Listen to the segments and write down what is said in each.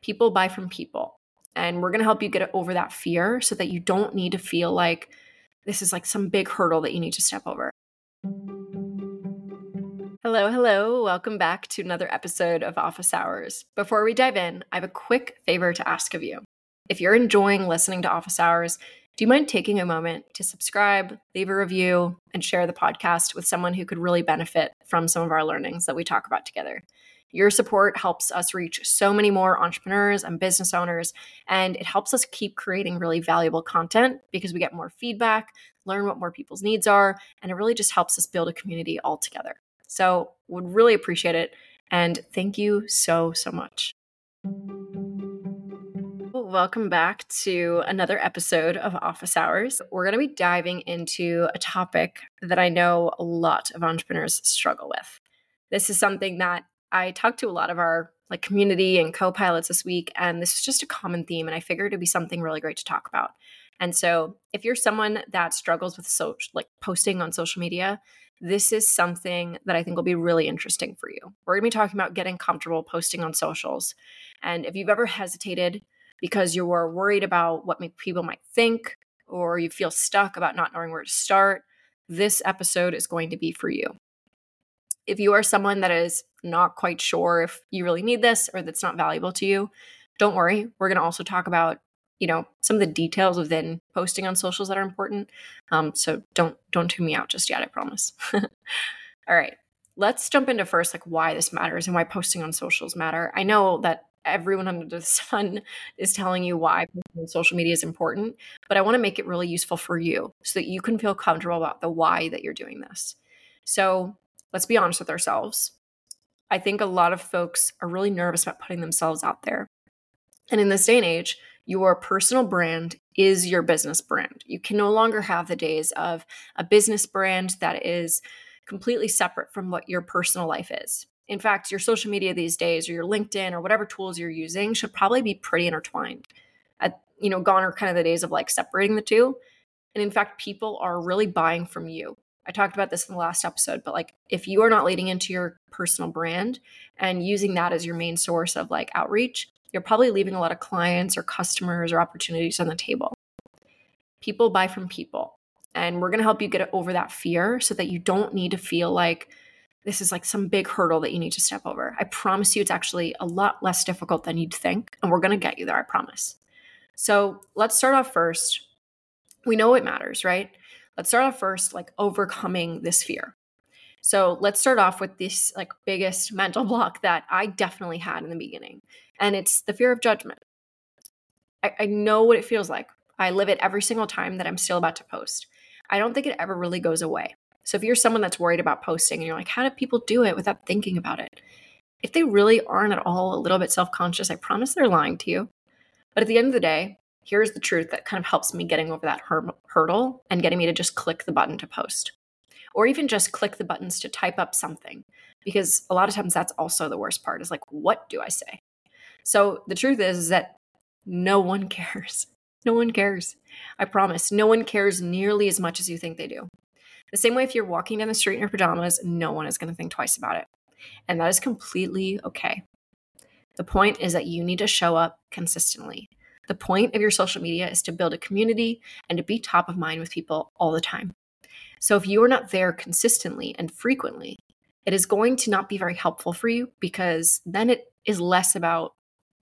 People buy from people. And we're going to help you get over that fear so that you don't need to feel like this is like some big hurdle that you need to step over. Hello. Welcome back to another episode of Office Hours. Before we dive in, I have a quick favor to ask of you. If you're enjoying listening to Office Hours, do you mind taking a moment to subscribe, leave a review, and share the podcast with someone who could really benefit from some of our learnings that we talk about together? Your support helps us reach so many more entrepreneurs and business owners, and it helps us keep creating really valuable content because we get more feedback, learn what more people's needs are, and it really just helps us build a community all together. So would really appreciate it, and thank you so much. Welcome back to another episode of Office Hours. We're going to be diving into a topic that I know a lot of entrepreneurs struggle with. This is something that I talked to a lot of our community and co-pilots this week, and this is just a common theme, and I figured it'd be something really great to talk about. And so if you're someone that struggles with posting on social media, this is something that I think will be really interesting for you. We're going to be talking about getting comfortable posting on socials. And if you've ever hesitated because you were worried about what people might think, or you feel stuck about not knowing where to start, this episode is going to be for you. If you are someone that is not quite sure if you really need this or that's not valuable to you, don't worry. We're going to also talk about, some of the details within posting on socials that are important. So don't tune me out just yet, I promise. All right, let's jump into first, why this matters and why posting on socials matter. I know that everyone under the sun is telling you why posting on social media is important, but I want to make it really useful for you so that you can feel comfortable about the why that you're doing this. So let's be honest with ourselves. I think a lot of folks are really nervous about putting themselves out there. And in this day and age, your personal brand is your business brand. You can no longer have the days of a business brand that is completely separate from what your personal life is. In fact, your social media these days, or your LinkedIn, or whatever tools you're using, should probably be pretty intertwined. Gone are kind of the days of separating the two. And in fact, people are really buying from you. I talked about this in the last episode, but if you are not leading into your personal brand and using that as your main source of outreach, you're probably leaving a lot of clients or customers or opportunities on the table. People buy from people. And we're going to help you get over that fear so that you don't need to feel like this is some big hurdle that you need to step over. I promise you it's actually a lot less difficult than you'd think. And we're going to get you there, I promise. So let's start off first. We know it matters, right? Let's start off first, overcoming this fear. So let's start off with this biggest mental block that I definitely had in the beginning. And it's the fear of judgment. I know what it feels like. I live it every single time that I'm still about to post. I don't think it ever really goes away. So if you're someone that's worried about posting and you're like, how do people do it without thinking about it? If they really aren't at all a little bit self-conscious, I promise they're lying to you. But at the end of the day, here's the truth that kind of helps me getting over that hurdle and getting me to just click the button to post. Or even just click the buttons to type up something. Because a lot of times that's also the worst part is what do I say? So the truth is that no one cares. No one cares. I promise. No one cares nearly as much as you think they do. The same way if you're walking down the street in your pajamas, no one is going to think twice about it. And that is completely okay. The point is that you need to show up consistently. The point of your social media is to build a community and to be top of mind with people all the time. So if you are not there consistently and frequently, it is going to not be very helpful for you because then it is less about,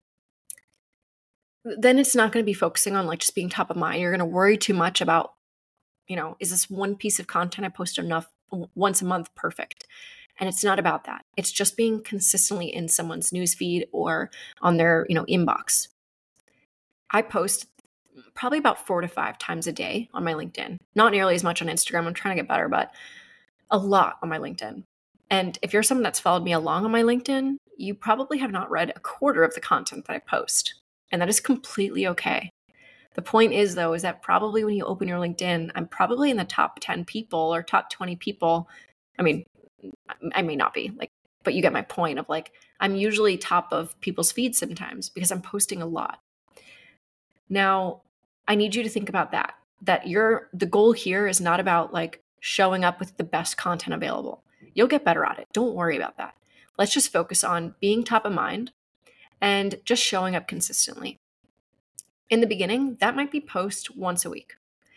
then it's not going to be focusing on just being top of mind. You're going to worry too much about, is this one piece of content I post enough once a month perfect? And it's not about that. It's just being consistently in someone's newsfeed or on their, inbox. I post probably about 4 to 5 times a day on my LinkedIn. Not nearly as much on Instagram. I'm trying to get better, but a lot on my LinkedIn. And if you're someone that's followed me along on my LinkedIn, you probably have not read a quarter of the content that I post. And that is completely okay. The point is, though, is that probably when you open your LinkedIn, I'm probably in the top 10 people or top 20 people. I mean, I may not be, but you get my point of I'm usually top of people's feeds sometimes because I'm posting a lot. Now, I need you to think about that the goal here is not about showing up with the best content available. You'll get better at it. Don't worry about that. Let's just focus on being top of mind and just showing up consistently. In the beginning, that might be post once a week.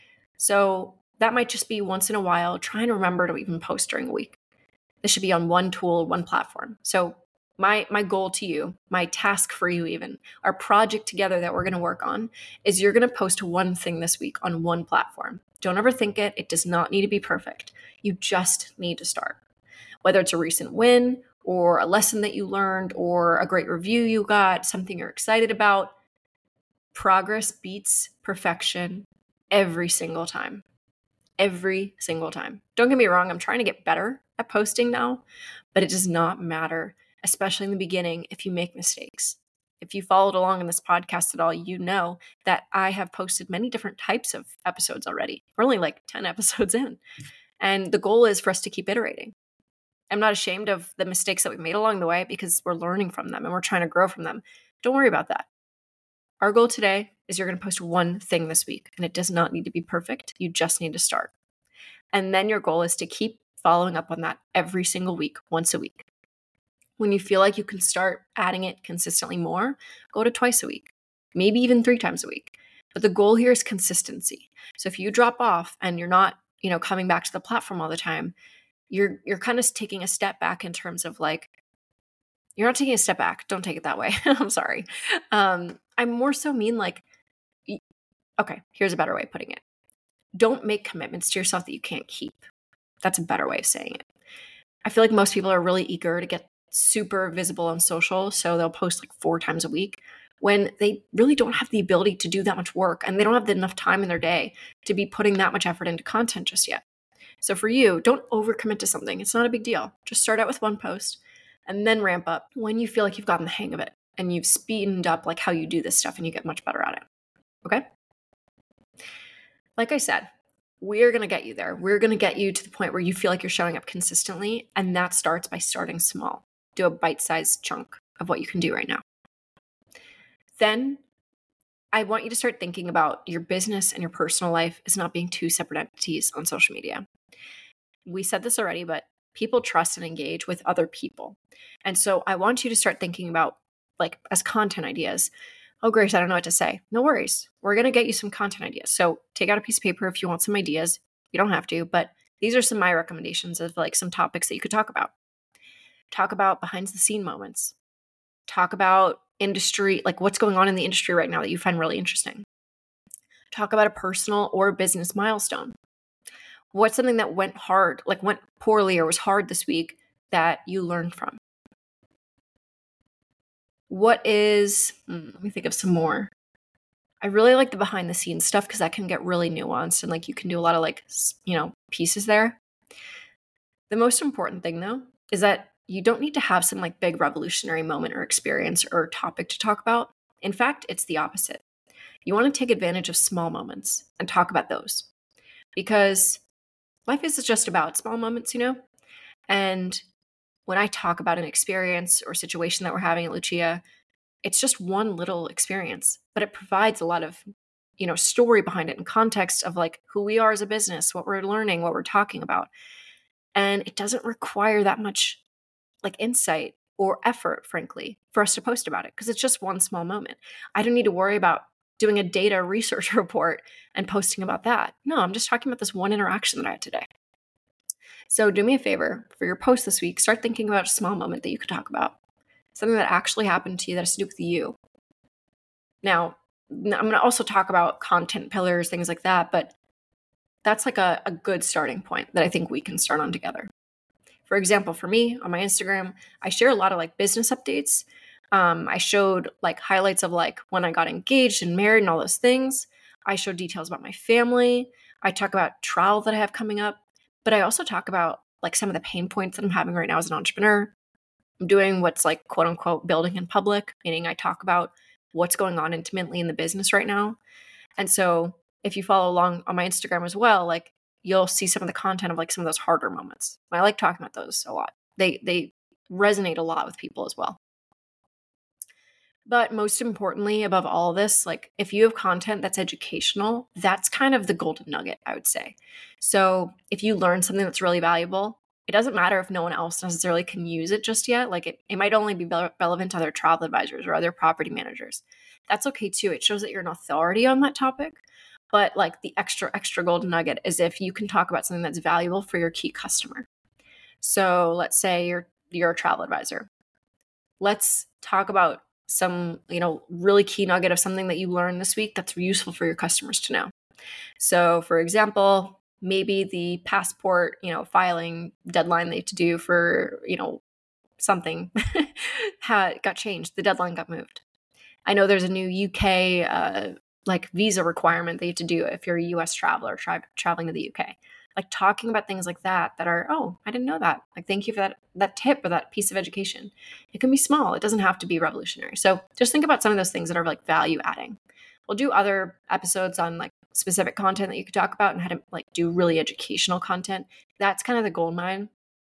So that might just be once in a while, trying to remember to even post during a week. This should be on one tool, one platform. So my goal to you, my task for you even, our project together that we're going to work on is you're going to post one thing this week on one platform. Don't overthink it. It does not need to be perfect. You just need to start. Whether it's a recent win or a lesson that you learned or a great review you got, something you're excited about, progress beats perfection every single time. Every single time. Don't get me wrong, I'm trying to get better at posting now, but it does not matter, especially in the beginning, if you make mistakes. If you followed along in this podcast at all, you know that I have posted many different types of episodes already. We're only like 10 episodes in. And the goal is for us to keep iterating. I'm not ashamed of the mistakes that we've made along the way because we're learning from them and we're trying to grow from them. Don't worry about that. Our goal today is you're going to post one thing this week, and it does not need to be perfect. You just need to start. And then your goal is to keep following up on that every single week, once a week. When you feel like you can start adding it consistently more, go to twice a week, maybe even 3 times a week. But the goal here is consistency. So if you drop off and you're not, coming back to the platform all the time, you're kind of taking a step back in terms of like, you're not taking a step back. Don't take it that way. I'm sorry. I more so mean like, okay, here's a better way of putting it. Don't make commitments to yourself that you can't keep. That's a better way of saying it. I feel like most people are really eager to get super visible on social, so they'll post like 4 times a week when they really don't have the ability to do that much work and they don't have enough time in their day to be putting that much effort into content just yet. So for you, don't overcommit to something. It's not a big deal. Just start out with one post and then ramp up when you feel like you've gotten the hang of it and you've speeded up like how you do this stuff and you get much better at it. Okay? Like I said, we're going to get you there. We're going to get you to the point where you feel like you're showing up consistently, and that starts by starting small. Do a bite-sized chunk of what you can do right now. Then I want you to start thinking about your business and your personal life as not being 2 separate entities on social media. We said this already, but people trust and engage with other people. And so I want you to start thinking about, like, as content ideas. Oh, Grace, I don't know what to say. No worries. We're going to get you some content ideas. So take out a piece of paper if you want some ideas. You don't have to, but these are some of my recommendations of like some topics that you could talk about. Talk about behind the scene moments. Talk about industry, like what's going on in the industry right now that you find really interesting. Talk about a personal or business milestone. What's something that went hard, like went poorly or was hard this week that you learned from? What is, let me think of some more. I really like the behind the scenes stuff because that can get really nuanced and like you can do a lot of like, pieces there. The most important thing though is that you don't need to have some like big revolutionary moment or experience or topic to talk about. In fact, it's the opposite. You want to take advantage of small moments and talk about those because life is just about small moments, And when I talk about an experience or situation that we're having at Lucia, it's just one little experience, but it provides a lot of, story behind it and context of like who we are as a business, what we're learning, what we're talking about. And it doesn't require that much like insight or effort, frankly, for us to post about it because it's just one small moment. I don't need to worry about doing a data research report and posting about that. No, I'm just talking about this one interaction that I had today. So do me a favor for your post this week, start thinking about a small moment that you could talk about. Something that actually happened to you that has to do with you. Now, I'm going to also talk about content pillars, things like that, but that's like a good starting point that I think we can start on together. For example, for me on my Instagram, I share a lot of like business updates. I showed like highlights of like when I got engaged and married and all those things. I showed details about my family. I talk about travel that I have coming up, but I also talk about like some of the pain points that I'm having right now as an entrepreneur. I'm doing what's like quote unquote building in public, meaning I talk about what's going on intimately in the business right now. And so if you follow along on my Instagram as well, like you'll see some of the content of like some of those harder moments. I like talking about those a lot. They resonate a lot with people as well. But most importantly, above all of this, like if you have content that's educational, that's kind of the golden nugget, I would say. So if you learn something that's really valuable, It doesn't matter if no one else necessarily can use it just yet. Like it might only be relevant to other travel advisors or other property managers. That's okay too. It shows that you're an authority on that topic. But like the extra golden nugget is if you can talk about something that's valuable for your key customer. So let's say you're a travel advisor. Let's talk about some, really key nugget of something that you learned this week that's useful for your customers to know. So for example, maybe the passport, filing deadline they had to do for, something got changed. The deadline got moved. I know there's a new UK visa requirement that you have to do if you're a US traveler traveling to the UK. Like talking about things like that are, oh, I didn't know that. Like, thank you for that tip or that piece of education. It can be small. It doesn't have to be revolutionary. So just think about some of those things that are like value adding. We'll do other episodes on like specific content that you could talk about and how to like do really educational content. That's kind of the gold mine.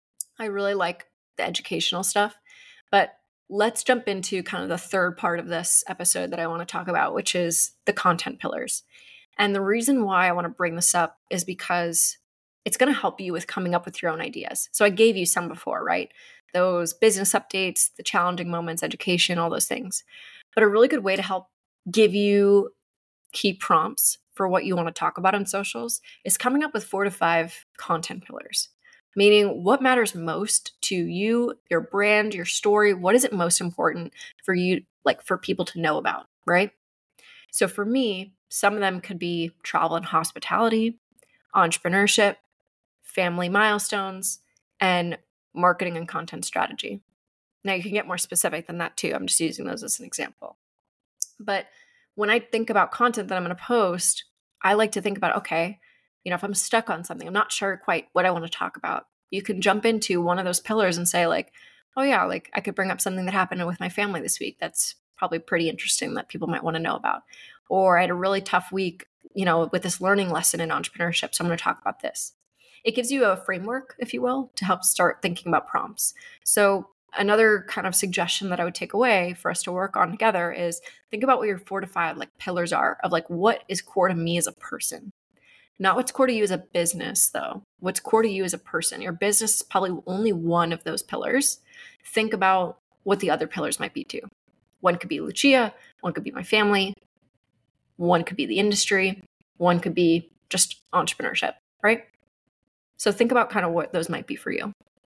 I really like the educational stuff, but let's jump into kind of the third part of this episode that I want to talk about, which is the content pillars. And the reason why I want to bring this up is because it's going to help you with coming up with your own ideas. So I gave you some before, right? Those business updates, the challenging moments, education, all those things. But a really good way to help give you key prompts for what you want to talk about on socials is coming up with 4 to 5 content pillars. Meaning what matters most to you, your brand, your story, what is it most important for you, like for people to know about, right? So for me, some of them could be travel and hospitality, entrepreneurship, family milestones, and marketing and content strategy. Now you can get more specific than that too. I'm just using those as an example. But when I think about content that I'm going to post, I like to think about, okay, if I'm stuck on something, I'm not sure quite what I want to talk about. You can jump into one of those pillars and say like, oh yeah, like I could bring up something that happened with my family this week. That's probably pretty interesting that people might want to know about. Or I had a really tough week, with this learning lesson in entrepreneurship. So I'm going to talk about this. It gives you a framework, if you will, to help start thinking about prompts. So another kind of suggestion that I would take away for us to work on together is think about what your 4 to 5 like pillars are of like what is core to me as a person. Not what's core to you as a business, though. What's core to you as a person. Your business is probably only one of those pillars. Think about what the other pillars might be too. One could be Lucia, one could be my family, one could be the industry, one could be just entrepreneurship, right? So think about kind of what those might be for you.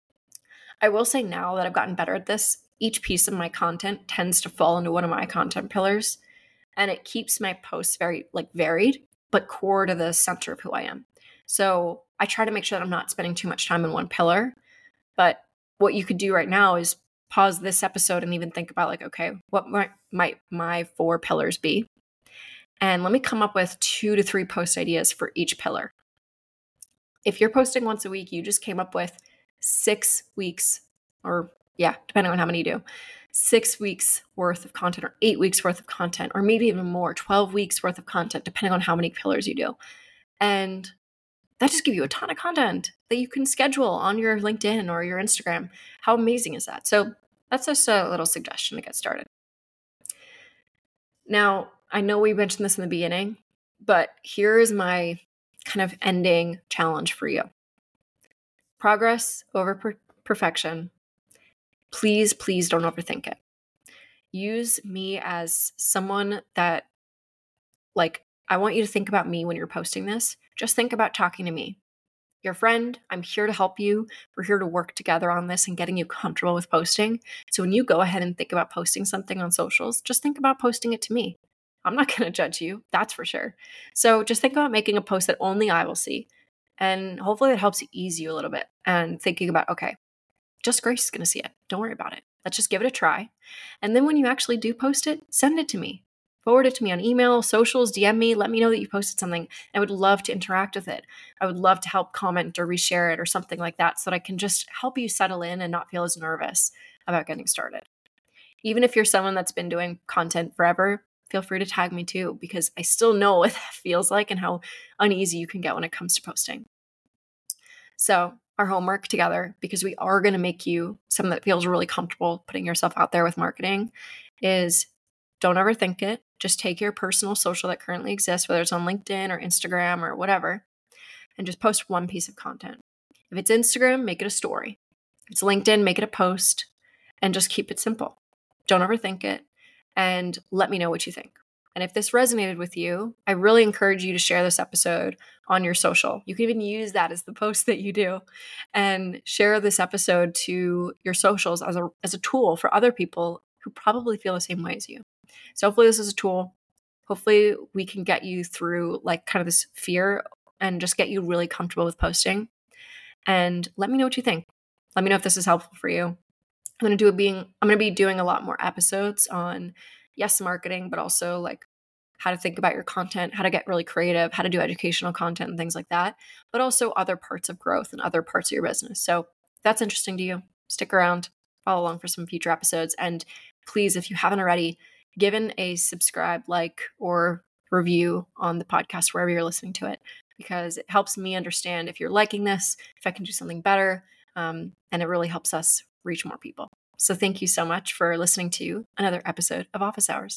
I will say now that I've gotten better at this, each piece of my content tends to fall into one of my content pillars, and it keeps my posts very varied, but core to the center of who I am. So I try to make sure that I'm not spending too much time in one pillar. But what you could do right now is pause this episode and even think about like, okay, what might my 4 pillars be? And let me come up with 2 to 3 post ideas for each pillar. If you're posting once a week, you just came up with 6 weeks, or depending on how many you do, 6 weeks worth of content or 8 weeks worth of content, or maybe even more, 12 weeks worth of content, depending on how many pillars you do. And that just gives you a ton of content that you can schedule on your LinkedIn or your Instagram. How amazing is that? So that's just a little suggestion to get started. Now, I know we mentioned this in the beginning, but here is my kind of ending challenge for you. Progress over perfection. Please don't overthink it. Use me as someone that, I want you to think about me when you're posting this. Just think about talking to me. Your friend, I'm here to help you. We're here to work together on this and getting you comfortable with posting. So when you go ahead and think about posting something on socials, just think about posting it to me. I'm not going to judge you, that's for sure. So just think about making a post that only I will see. And hopefully that helps ease you a little bit and thinking about, okay, just Grace is going to see it. Don't worry about it. Let's just give it a try. And then when you actually do post it, send it to me. Forward it to me on email, socials, DM me. Let me know that you posted something. I would love to interact with it. I would love to help comment or reshare it or something like that so that I can just help you settle in and not feel as nervous about getting started. Even if you're someone that's been doing content forever, feel free to tag me too, because I still know what that feels like and how uneasy you can get when it comes to posting. So our homework together, because we are going to make you someone that feels really comfortable putting yourself out there with marketing, is don't overthink it. Just take your personal social that currently exists, whether it's on LinkedIn or Instagram or whatever, and just post one piece of content. If it's Instagram, make it a story. If it's LinkedIn, make it a post, and just keep it simple. Don't overthink it, and let me know what you think. And if this resonated with you, I really encourage you to share this episode on your social. You can even use that as the post that you do, and share this episode to your socials as a tool for other people who probably feel the same way as you. So hopefully this is a tool. Hopefully we can get you through like kind of this fear and just get you really comfortable with posting. And let me know what you think. Let me know if this is helpful for you. I'm going to be doing a lot more episodes on yes, marketing, but also like how to think about your content, how to get really creative, how to do educational content and things like that, but also other parts of growth and other parts of your business. So if that's interesting to you, stick around, follow along for some future episodes. And please, if you haven't already, given a subscribe, like, or review on the podcast, wherever you're listening to it, because it helps me understand if you're liking this, if I can do something better. And it really helps us reach more people. So thank you so much for listening to another episode of Office Hours.